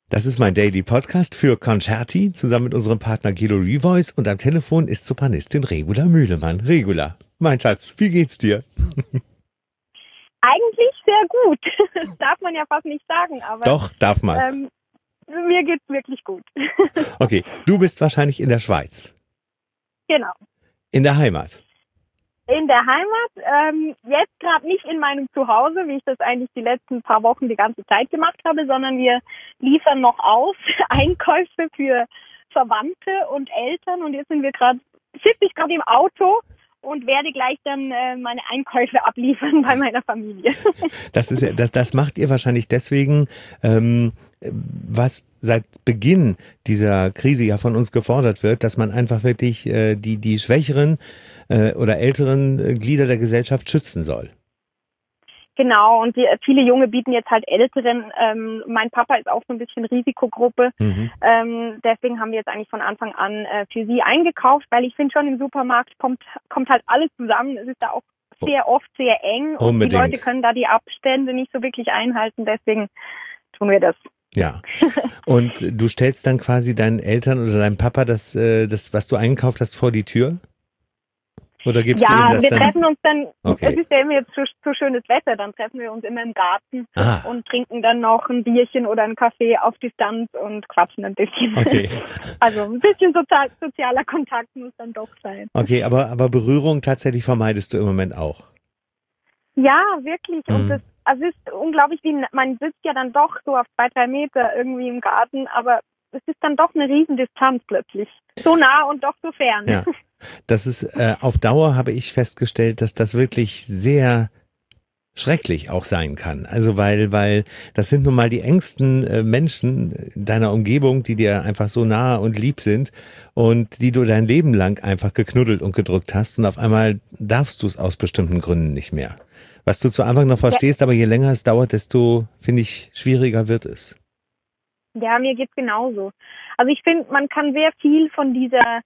Das ist mein Daily Podcast für Concerti zusammen mit unserem Partner Guido Revoice und am Telefon ist Sopranistin Regula Mühlemann. Regula, mein Schatz, wie geht's dir? Eigentlich sehr gut. Das darf man ja fast nicht sagen, aber... Doch, darf man. Mir geht's wirklich gut. Okay, du bist wahrscheinlich in der Schweiz. Genau. In der Heimat. In der Heimat, jetzt gerade nicht in meinem Zuhause, wie ich das eigentlich die letzten paar Wochen die ganze Zeit gemacht habe, sondern wir liefern noch aus Einkäufe für Verwandte und Eltern und jetzt sitze ich gerade im Auto und werde gleich dann meine Einkäufe abliefern bei meiner Familie. Das macht ihr wahrscheinlich deswegen, was seit Beginn dieser Krise ja von uns gefordert wird, dass man einfach wirklich die schwächeren oder älteren Glieder der Gesellschaft schützen soll. Genau, und viele Junge bieten jetzt halt Älteren. Mein Papa ist auch so ein bisschen Risikogruppe. Deswegen haben wir jetzt eigentlich von Anfang an für sie eingekauft, weil ich finde schon im Supermarkt kommt halt alles zusammen. Es ist da auch sehr oft sehr eng und die Leute können da die Abstände nicht so wirklich einhalten. Deswegen tun wir das. Ja, und du stellst dann quasi deinen Eltern oder deinem Papa das was du eingekauft hast, vor die Tür? Oder gibst du ihm das dann? Ja, wir treffen uns dann, okay. Es ist ja immer jetzt so schönes Wetter, dann treffen wir uns immer im Garten und trinken dann noch ein Bierchen oder einen Kaffee auf Distanz und quatschen ein bisschen. Okay. Also ein bisschen sozialer Kontakt muss dann doch sein. Okay, aber Berührung tatsächlich vermeidest du im Moment auch? Ja, wirklich. Und es ist unglaublich, man sitzt ja dann doch so auf 2-3 Meter irgendwie im Garten, aber es ist dann doch eine Riesendistanz plötzlich. So nah und doch so fern. Ja. Das ist auf Dauer, habe ich festgestellt, dass das wirklich sehr schrecklich auch sein kann. Also weil das sind nun mal die engsten Menschen deiner Umgebung, die dir einfach so nah und lieb sind und die du dein Leben lang einfach geknuddelt und gedrückt hast und auf einmal darfst du es aus bestimmten Gründen nicht mehr. Was du zu Anfang noch verstehst, aber je länger es dauert, desto, finde ich, schwieriger wird es. Ja, mir geht's genauso. Also ich finde, man kann sehr viel von dieser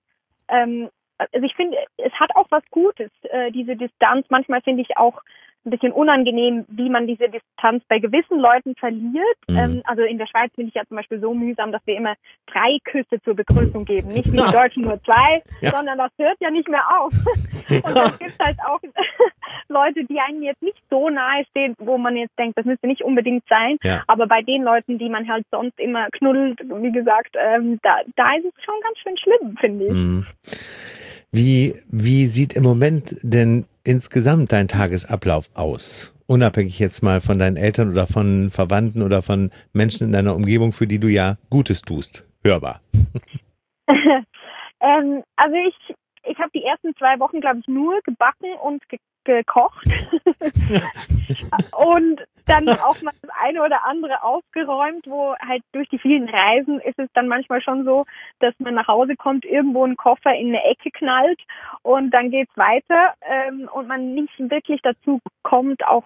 also ich finde, es hat auch was Gutes, diese Distanz. Manchmal finde ich auch ein bisschen unangenehm, wie man diese Distanz bei gewissen Leuten verliert. Also in der Schweiz finde ich ja zum Beispiel so mühsam, dass wir immer 3 Küsse zur Begrüßung geben. Nicht wie die Deutschen nur 2, sondern das hört ja nicht mehr auf. Und dann gibt es halt auch Leute, die einem jetzt nicht so nahe stehen, wo man jetzt denkt, das müsste nicht unbedingt sein. Ja. Aber bei den Leuten, die man halt sonst immer knuddelt, wie gesagt, da ist es schon ganz schön schlimm, finde ich. Wie sieht im Moment denn insgesamt dein Tagesablauf aus? Unabhängig jetzt mal von deinen Eltern oder von Verwandten oder von Menschen in deiner Umgebung, für die du ja Gutes tust. Hörbar. Also ich habe die ersten 2 Wochen, glaube ich, nur gebacken und gekocht und dann auch mal das eine oder andere aufgeräumt, wo halt durch die vielen Reisen ist es dann manchmal schon so, dass man nach Hause kommt, irgendwo einen Koffer in eine Ecke knallt und dann geht's weiter und man nicht wirklich dazu kommt, auch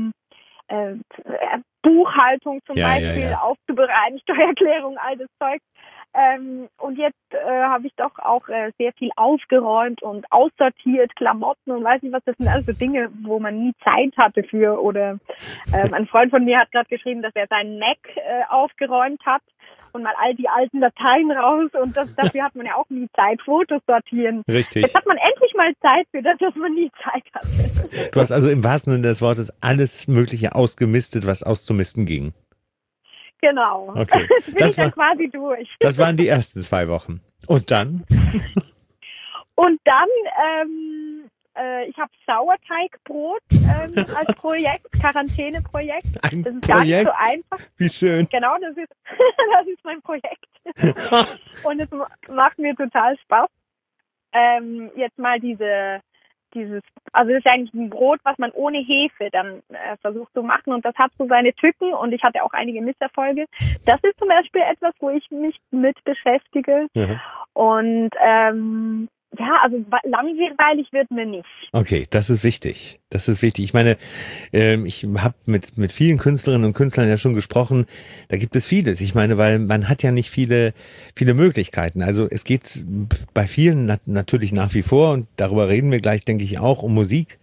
Buchhaltung zum Beispiel aufzubereiten, Steuererklärung, all das Zeug. Und jetzt habe ich doch auch sehr viel aufgeräumt und aussortiert, Klamotten und weiß nicht was, das sind alles so Dinge, wo man nie Zeit hatte für. Oder ein Freund von mir hat gerade geschrieben, dass er seinen Mac aufgeräumt hat und mal all die alten Dateien raus und dafür hat man ja auch nie Zeit, Fotos sortieren. Richtig. Jetzt hat man endlich mal Zeit für das, was man nie Zeit hatte. Du hast also im wahrsten Sinne des Wortes alles Mögliche ausgemistet, was auszumisten ging. Genau. Okay. Das bin ich dann quasi durch. Das waren die ersten 2 Wochen. Und dann? Und dann, ich habe Sauerteigbrot als Projekt, Quarantäneprojekt. Das ist Projekt? gar nicht so einfach. Wie schön. Genau, das ist mein Projekt. Und es macht mir total Spaß. Jetzt mal also das ist eigentlich ein Brot, was man ohne Hefe dann versucht zu machen und das hat so seine Tücken und ich hatte auch einige Misserfolge. Das ist zum Beispiel etwas, wo ich mich mit beschäftige und also langweilig wird mir nicht. Okay, das ist wichtig. Das ist wichtig. Ich meine, ich habe mit vielen Künstlerinnen und Künstlern ja schon gesprochen. Da gibt es vieles. Ich meine, weil man hat ja nicht viele Möglichkeiten. Also es geht bei vielen natürlich nach wie vor, und darüber reden wir gleich, denke ich, auch, um Musik.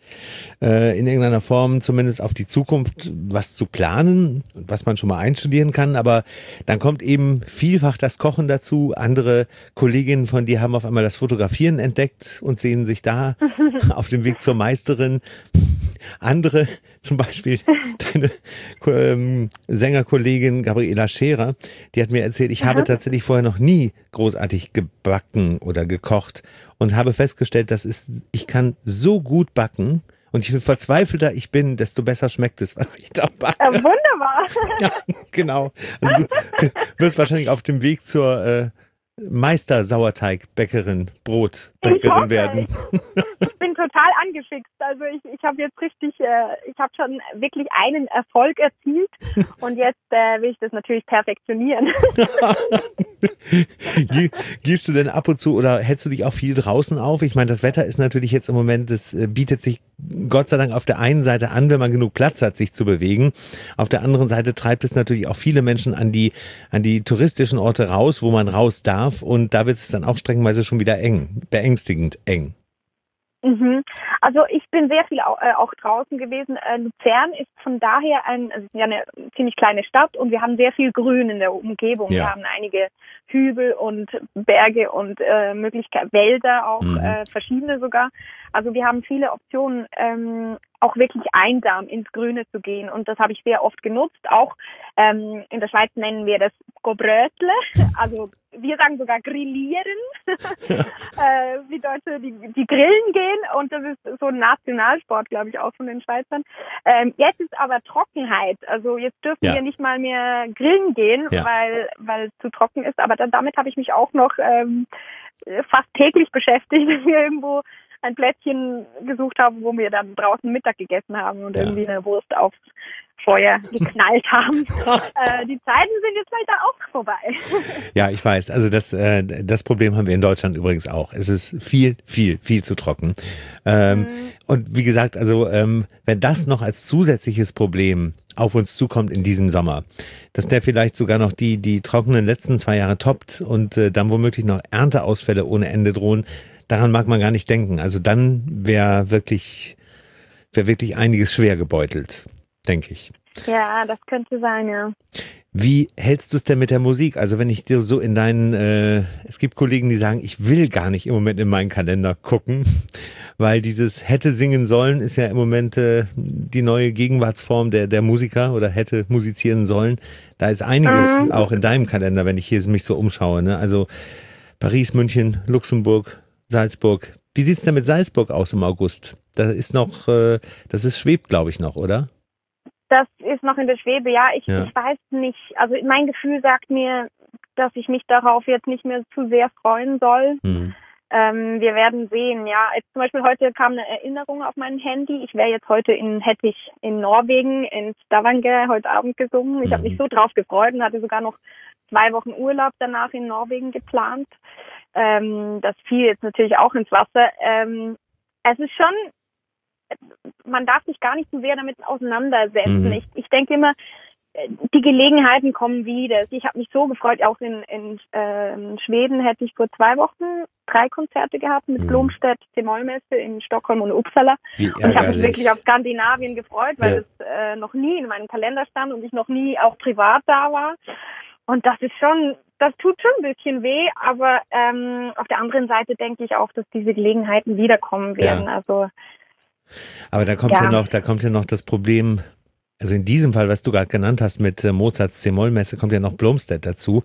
in irgendeiner Form zumindest auf die Zukunft was zu planen, was man schon mal einstudieren kann. Aber dann kommt eben vielfach das Kochen dazu. Andere Kolleginnen von dir haben auf einmal das Fotografieren entdeckt und sehen sich da auf dem Weg zur Meisterin. Andere, zum Beispiel deine Sängerkollegin Gabriela Scherer, die hat mir erzählt, ich habe tatsächlich vorher noch nie großartig gebacken oder gekocht und habe festgestellt, ich kann so gut backen und je verzweifelter ich bin, desto besser schmeckt es, was ich da backe. Wunderbar. Ja, genau. Also du wirst wahrscheinlich auf dem Weg zur Meister-Sauerteigbäckerin, Brotbäckerin werden. Ich bin total angefixt. Also ich habe jetzt ich habe schon wirklich einen Erfolg erzielt und jetzt will ich das natürlich perfektionieren. Gehst du denn ab und zu oder hältst du dich auch viel draußen auf? Ich meine, das Wetter ist natürlich jetzt im Moment, das bietet sich Gott sei Dank auf der einen Seite an, wenn man genug Platz hat, sich zu bewegen. Auf der anderen Seite treibt es natürlich auch viele Menschen an die touristischen Orte raus, wo man raus darf. Und da wird es dann auch streckenweise schon wieder beängstigend eng. Also ich bin sehr viel auch draußen gewesen. Luzern ist von daher eine ziemlich kleine Stadt und wir haben sehr viel Grün in der Umgebung. Ja. Wir haben einige Hügel und Berge und Möglichkeiten, Wälder auch, verschiedene sogar. Also wir haben viele Optionen, auch wirklich einsam ins Grüne zu gehen und das habe ich sehr oft genutzt. Auch in der Schweiz nennen wir das Gobrötle, also wir sagen sogar grillieren, wie Deutsche, die grillen gehen und das ist so ein Nationalsport, glaube ich, auch von den Schweizern. Jetzt ist aber Trockenheit, also jetzt dürfen wir nicht mal mehr grillen gehen, weil es zu trocken ist, aber damit habe ich mich auch noch fast täglich beschäftigt, dass wir irgendwo ein Plätzchen gesucht haben, wo wir dann draußen Mittag gegessen haben und irgendwie eine Wurst aufs Feuer geknallt haben. Die Zeiten sind jetzt leider auch vorbei. Ja, ich weiß. Also das Problem haben wir in Deutschland übrigens auch. Es ist viel, viel, viel zu trocken. Und wie gesagt, also wenn das noch als zusätzliches Problem auf uns zukommt in diesem Sommer, dass der vielleicht sogar noch die trockenen letzten 2 Jahre toppt und dann womöglich noch Ernteausfälle ohne Ende drohen, daran mag man gar nicht denken. Also dann wäre wirklich einiges schwer gebeutelt, denke ich. Ja, das könnte sein, ja. Wie hältst du es denn mit der Musik? Also wenn ich dir so in es gibt Kollegen, die sagen, ich will gar nicht im Moment in meinen Kalender gucken, weil dieses hätte singen sollen ist ja im Moment die neue Gegenwartsform der Musiker oder hätte musizieren sollen. Da ist einiges auch in deinem Kalender, wenn ich hier mich so umschaue, ne? Also Paris, München, Luxemburg, Salzburg. Wie sieht's denn mit Salzburg aus im August? Das schwebt, glaube ich, noch, oder? Das ist noch in der Schwebe, ja. Ich weiß nicht. Also mein Gefühl sagt mir, dass ich mich darauf jetzt nicht mehr zu sehr freuen soll. Wir werden sehen, ja. Jetzt zum Beispiel heute kam eine Erinnerung auf mein Handy. Hätte ich in Norwegen, in Stavanger heute Abend gesungen. Ich habe mich so drauf gefreut und hatte sogar noch 2 Wochen Urlaub danach in Norwegen geplant. Das fiel jetzt natürlich auch ins Wasser. Es ist schon, man darf sich gar nicht so sehr damit auseinandersetzen. Ich denke immer, die Gelegenheiten kommen wieder. Ich habe mich so gefreut, auch in Schweden hätte ich vor 2 Wochen 3 Konzerte gehabt mit Blomstedt, C-Moll-Messe in Stockholm und Uppsala. Und ich habe mich wirklich auf Skandinavien gefreut, weil es noch nie in meinem Kalender stand und ich noch nie auch privat da war. Und das tut schon ein bisschen weh, aber auf der anderen Seite denke ich auch, dass diese Gelegenheiten wiederkommen werden. Ja. Also, aber da kommt ja noch das Problem, also in diesem Fall, was du gerade genannt hast mit Mozarts C-Moll-Messe, kommt ja noch Blomstedt dazu.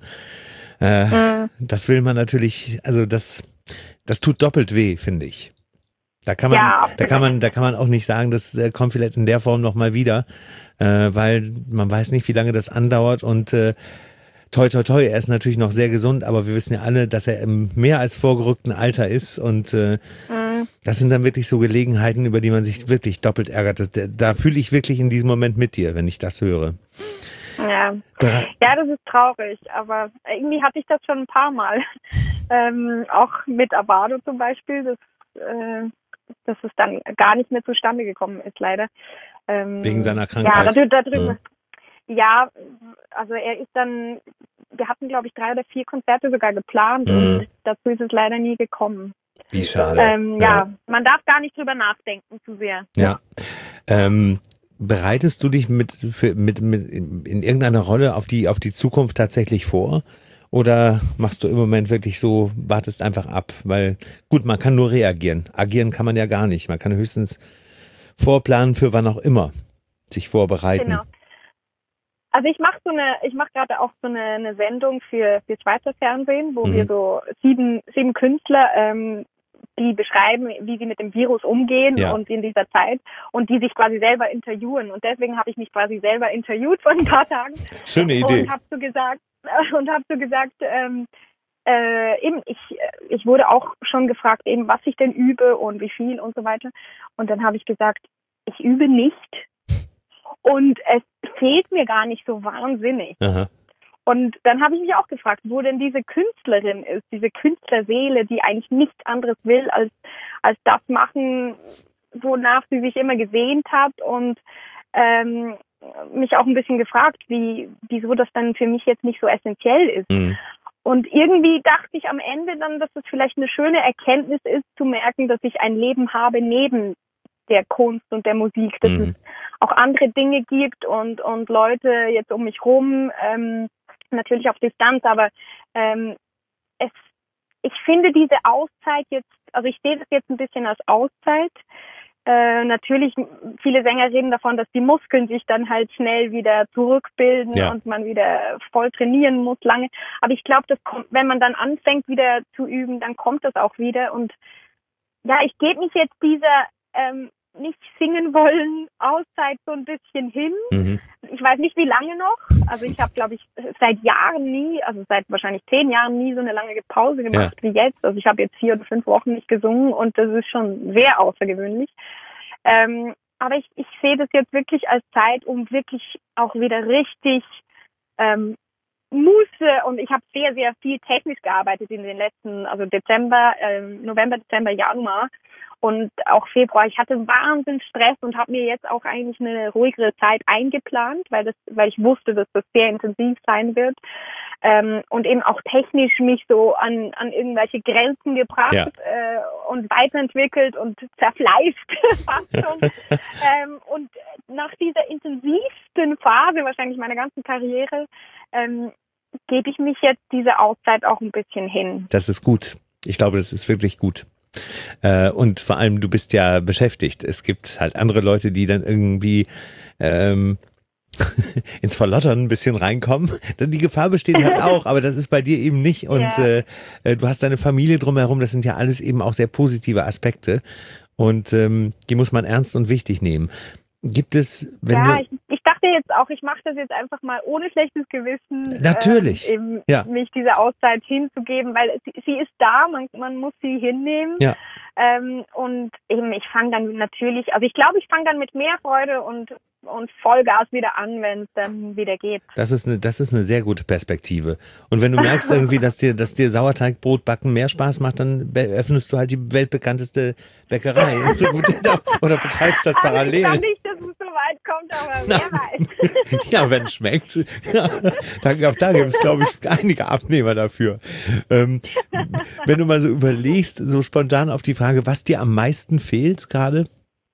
Das will man natürlich, also das tut doppelt weh, finde ich. Da kann man auch nicht sagen, das kommt vielleicht in der Form nochmal wieder, weil man weiß nicht, wie lange das andauert und toi, toi, toi, er ist natürlich noch sehr gesund, aber wir wissen ja alle, dass er im mehr als vorgerückten Alter ist und das sind dann wirklich so Gelegenheiten, über die man sich wirklich doppelt ärgert. Da fühle ich wirklich in diesem Moment mit dir, wenn ich das höre. Ja, das ist traurig, aber irgendwie hatte ich das schon ein paar Mal. Auch mit Abado zum Beispiel, dass es dann gar nicht mehr zustande gekommen ist, leider. Wegen seiner Krankheit. Ja, darüber. Ja, also wir hatten, glaube ich, 3 oder 4 Konzerte sogar geplant und dazu ist es leider nie gekommen. Wie schade. Man darf gar nicht drüber nachdenken zu sehr. Ja. Bereitest du dich in irgendeiner Rolle auf die Zukunft tatsächlich vor? Oder machst du im Moment wirklich so, wartest einfach ab? Weil, gut, man kann nur reagieren. Agieren kann man ja gar nicht. Man kann höchstens vorplanen für wann auch immer, sich vorbereiten. Genau. Also ich mache gerade auch so eine Sendung für Schweizer Fernsehen, wo wir so sieben Künstler, die beschreiben, wie sie mit dem Virus umgehen und in dieser Zeit und die sich quasi selber interviewen. Und deswegen habe ich mich quasi selber interviewt vor ein paar Tagen. Schöne Idee. Und habe so gesagt, eben, ich wurde auch schon gefragt, eben, was ich denn übe und wie viel und so weiter. Und dann habe ich gesagt, ich übe nicht. Und es fehlt mir gar nicht so wahnsinnig. Aha. Und dann habe ich mich auch gefragt, wo denn diese Künstlerin ist, diese Künstlerseele, die eigentlich nichts anderes will, als das machen, wonach sie sich immer gesehnt hat. Und mich auch ein bisschen gefragt, wieso das dann für mich jetzt nicht so essentiell ist. Mhm. Und irgendwie dachte ich am Ende dann, dass es vielleicht eine schöne Erkenntnis ist, zu merken, dass ich ein Leben habe neben der Kunst und der Musik, dass es auch andere Dinge gibt und Leute jetzt um mich rum, natürlich auf Distanz, aber ich finde diese Auszeit jetzt, also ich sehe das jetzt ein bisschen als Auszeit. Natürlich, viele Sänger reden davon, dass die Muskeln sich dann halt schnell wieder zurückbilden und man wieder voll trainieren muss lange. Aber ich glaube, das kommt, wenn man dann anfängt wieder zu üben, dann kommt das auch wieder. Und ja, ich gebe mich jetzt dieser nicht singen wollen Auszeit so ein bisschen hin. Mhm. Ich weiß nicht, wie lange noch. Also ich habe, glaube ich, seit wahrscheinlich 10 Jahren nie so eine lange Pause gemacht wie jetzt. Also ich habe jetzt 4 oder 5 Wochen nicht gesungen und das ist schon sehr außergewöhnlich. Aber ich sehe das jetzt wirklich als Zeit, um wirklich auch wieder richtig Muße, und ich habe sehr, sehr viel technisch gearbeitet in den letzten, also November, Dezember, Januar und auch Februar. Ich hatte wahnsinnig Stress und habe mir jetzt auch eigentlich eine ruhigere Zeit eingeplant, weil ich wusste, dass das sehr intensiv sein wird, und eben auch technisch mich so an irgendwelche Grenzen gebracht und weiterentwickelt und zerfleischt fast schon. Und nach dieser intensivsten Phase wahrscheinlich meiner ganzen Karriere gebe ich mich jetzt diese Auszeit auch ein bisschen hin. Das ist gut. Ich glaube, das ist wirklich gut. Und vor allem, du bist ja beschäftigt. Es gibt halt andere Leute, die dann irgendwie ins Verlottern ein bisschen reinkommen. Die Gefahr besteht halt auch, aber das ist bei dir eben nicht. Und du hast deine Familie drumherum. Das sind ja alles eben auch sehr positive Aspekte. Und die muss man ernst und wichtig nehmen. Gibt es, ich dachte jetzt auch, ich mache das jetzt einfach mal ohne schlechtes Gewissen. Natürlich. Mich diese Auszeit hinzugeben, weil sie ist da, man muss sie hinnehmen. Ja. Und eben, ich fange dann natürlich, also ich glaube, ich fange dann mit mehr Freude und Vollgas wieder an, wenn es dann wieder geht. Das ist eine sehr gute Perspektive. Und wenn du merkst irgendwie, dass dir Sauerteigbrot backen mehr Spaß macht, dann öffnest du halt die weltbekannteste Bäckerei. Oder betreibst das parallel. Ich glaube nicht, dass es so weit kommt, aber wer weiß. Ja, wenn es schmeckt. Ja, da gibt es, glaube ich, einige Abnehmer dafür. Wenn du mal so überlegst, so spontan auf die Frage, was dir am meisten fehlt gerade?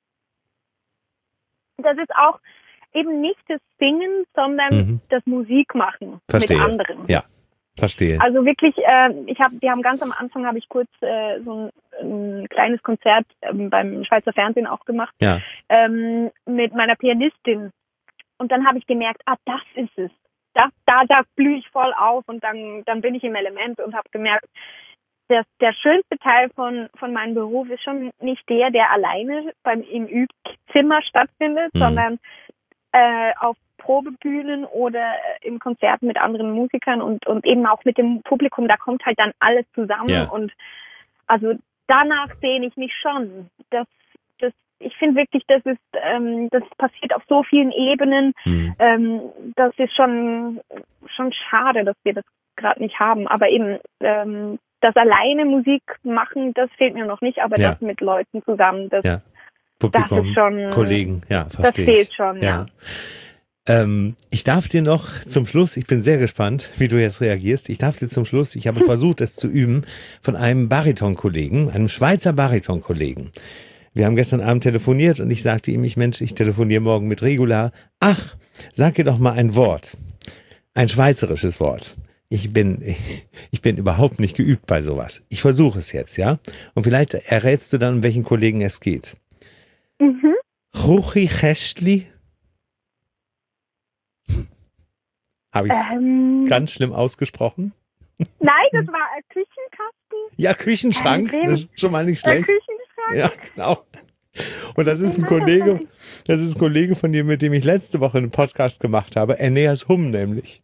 Das ist auch eben nicht das Singen, sondern das Musikmachen mit anderen. Ja, verstehe. Also wirklich, wir haben ganz am Anfang, habe ich kurz so ein kleines Konzert beim Schweizer Fernsehen auch gemacht, mit meiner Pianistin. Und dann habe ich gemerkt, das ist es. Da blühe ich voll auf und dann bin ich im Element und habe gemerkt, der schönste Teil von meinem Beruf ist schon nicht der alleine im Übzimmer stattfindet, sondern auf Probebühnen oder im Konzert mit anderen Musikern und eben auch mit dem Publikum. Da kommt halt dann alles zusammen und also danach sehne ich mich schon. Ich finde wirklich, das passiert auf so vielen Ebenen. Das ist schon schade, dass wir das gerade nicht haben. Aber eben das alleine Musik machen, das fehlt mir noch nicht, aber das mit Leuten zusammen, Publikum, das ist schon, Kollegen, verstehe das fehlt schon, ja. Ich darf dir noch zum Schluss, ich bin sehr gespannt, wie du jetzt reagierst, ich darf dir zum Schluss, ich habe versucht, es zu üben, von einem Baritonkollegen, einem Schweizer Baritonkollegen. Wir haben gestern Abend telefoniert und ich sagte ihm, ich telefoniere morgen mit Regula. Ach, sag dir doch mal ein Wort. Ein schweizerisches Wort. Ich bin überhaupt nicht geübt bei sowas. Ich versuche es jetzt, ja? Und vielleicht errätst du dann, um welchen Kollegen es geht. Mhm. Ruchi Chestli? Habe ich es ganz schlimm ausgesprochen? Nein, das war ein Küchenkasten. Ja, Küchenschrank. Das ist schon mal nicht schlecht. Küchenschrank. Ja, genau. Und das ist ein Kollege von dir, mit dem ich letzte Woche einen Podcast gemacht habe. Aeneas Humm nämlich.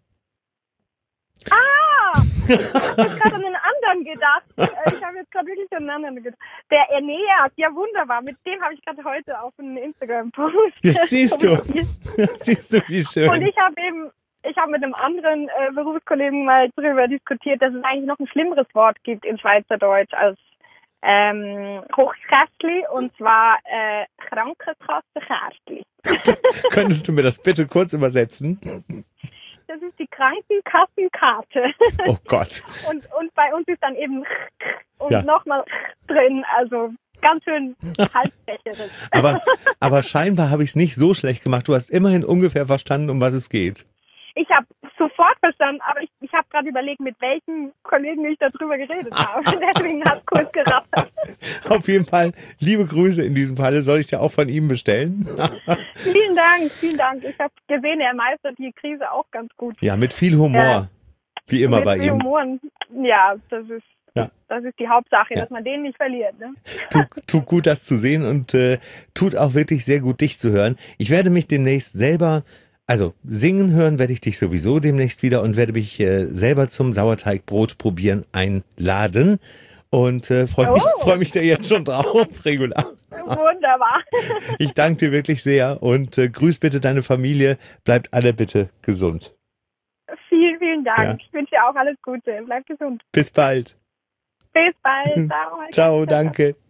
Ich habe jetzt gerade an einen anderen gedacht. Ich habe jetzt gerade wirklich an einen anderen gedacht. Der Aeneas, ja wunderbar. Mit dem habe ich gerade heute auf einen Instagram-Post. Jetzt siehst du. Siehst du, wie schön. Und ich habe mit einem anderen Berufskollegen mal darüber diskutiert, dass es eigentlich noch ein schlimmeres Wort gibt in Schweizerdeutsch als Hochkästli, und zwar Krankenkassenkärtli. Könntest du mir das bitte kurz übersetzen? Das ist die Krankenkassenkarte. Oh Gott. Und bei uns ist dann eben und Ja. nochmal drin, also ganz schön halsbecherisch. Aber scheinbar habe ich es nicht so schlecht gemacht. Du hast immerhin ungefähr verstanden, um was es geht. Ich habe sofort verstanden, aber ich habe gerade überlegt, mit welchen Kollegen ich darüber geredet habe. Deswegen hat es kurz gerattert. Auf jeden Fall liebe Grüße in diesem Falle. Soll ich dir auch von ihm bestellen? Vielen Dank, vielen Dank. Ich habe gesehen, er meistert die Krise auch ganz gut. Ja, mit viel Humor. Wie immer Mit bei ihm. Humor. Ja, das ist die Hauptsache, Ja. dass man den nicht verliert. Ne? Tut gut, das zu sehen und tut auch wirklich sehr gut, dich zu hören. Ich werde mich demnächst selber, also singen hören werde ich dich sowieso demnächst wieder und werde mich selber zum Sauerteigbrot probieren einladen und freue mich da jetzt schon drauf, Regula. Wunderbar. Ich danke dir wirklich sehr und grüß bitte deine Familie. Bleibt alle bitte gesund. Vielen, vielen Dank. Ja. Ich wünsche dir auch alles Gute. Bleib gesund. Bis bald. Bis bald. Ciao. Ciao, danke.